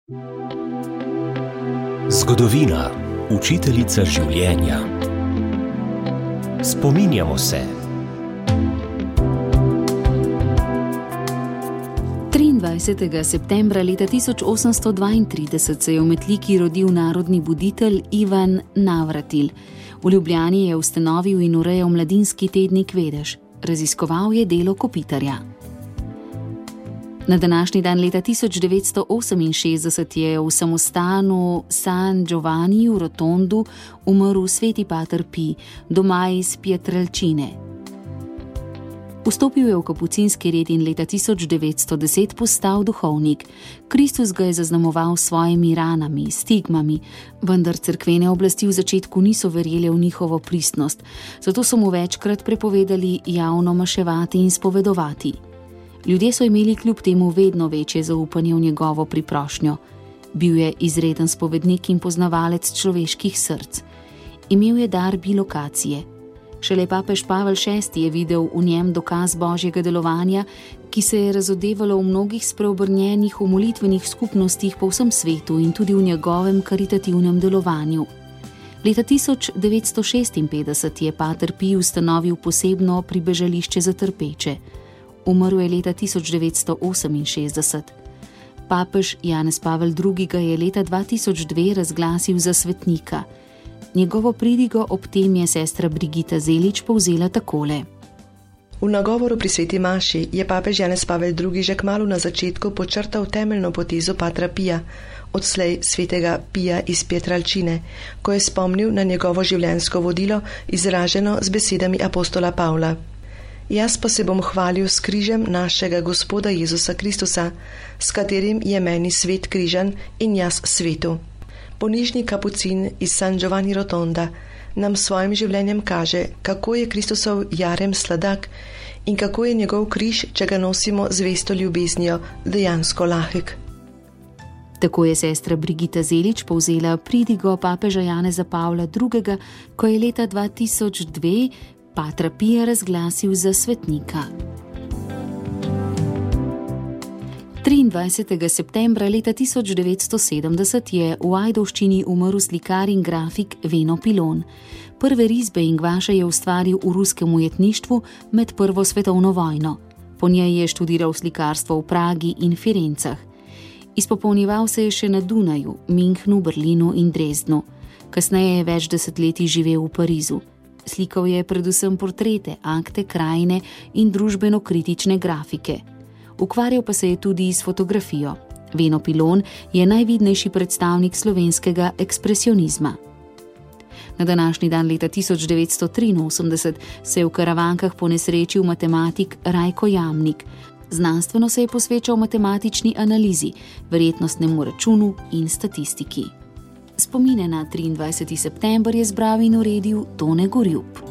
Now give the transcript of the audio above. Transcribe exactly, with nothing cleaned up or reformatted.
Zgodovina, učiteljica življenja. Spominjamo se. triindvajsetega septembra leta tisoč osemsto dvaintrideset se je v Metliki rodil narodni buditelj Ivan Navratil. V Ljubljani je ustanovil in urejal mladinski tednik Vedež. Raziskoval je delo Kopitarja. Na današnji dan leta tisoč devetsto oseminšestdeset je v samostanu San Giovanni v Rotondu umrl sveti pater Pij, doma iz Pietrelcine. Vstopil je v kapucinski red in leta tisoč devetsto deset postal duhovnik. Kristus ga je zaznamoval s svojimi ranami, stigmami, vendar cerkvene oblasti v začetku niso verjele v njihovo pristnost, zato so mu večkrat prepovedali javno maševati in spovedovati. Ljudje so imeli kljub temu vedno večje zaupanje v njegovo priprošnjo. Bil je izreden spovednik in poznavalec človeških src. Imel je dar bilokacije. Šele papež Pavel šesti je videl v njem dokaz božjega delovanja, ki se je razodevalo v mnogih spreobrnjenih v molitvenih skupnostih po vsem svetu in tudi v njegovem karitativnem delovanju. Leta tisoč devetsto šestinpetdeset je pater Pij ustanovil posebno pribežališče za trpeče. Umrl je leta tisoč devetsto oseminšestdeset. Papež Janez Pavel drugi. ga je leta dva tisoč dve razglasil za svetnika. Njegovo pridigo ob tem je sestra Brigita Zelič povzela takole. V nagovoru pri sveti maši je papež Janez Pavel drugi. že kmalu na začetku počrtal temeljno potezo patra Pija, odslej svetega Pija iz Pietrelcine, ko je spomnil na njegovo življenjsko vodilo, izraženo z besedami apostola Pavla. Jaz pa se bom hvalil s križem našega Gospoda Jezusa Kristusa, s katerim je meni svet križan in jaz svetu. Ponižni kapucin iz San Giovanni Rotonda nam svojim življenjem kaže, kako je Kristusov jarem sladak in kako je njegov križ, če ga nosimo z vesto ljubeznijo, dejansko lahek. Tako je sestra Brigita Zelič povzela pridigo papeža Janeza Pavla drugega. ko je leta dva tisoč dve patra Pija razglasil za svetnika. triindvajsetega septembra leta tisoč devetsto sedemdeset je v Ajdovščini umrl slikar in grafik Veno Pilon. Prve risbe in gvaše je ustvaril v ruskem ujetništvu med prvo svetovno vojno. Po njej je študiral slikarstvo v Pragi in Firencah. Izpopolnjeval se je še na Dunaju, Münchnu, Berlinu in Dresdnu. Kasneje je več desetletij živel v Parizu. Slikal je predvsem portrete, akte, krajine in družbeno-kritične grafike. Ukvarjal pa se je tudi s fotografijo. Veno Pilon je najvidnejši predstavnik slovenskega ekspresionizma. Na današnji dan leta tisoč devetsto triinosemdeset se je v Karavankah ponesrečil matematik Rajko Jamnik. Znanstveno se je posvečal matematični analizi, verjetnostnemu računu in statistiki. Spomine na triindvajseti september je zbral in uredil Tone Gorjup.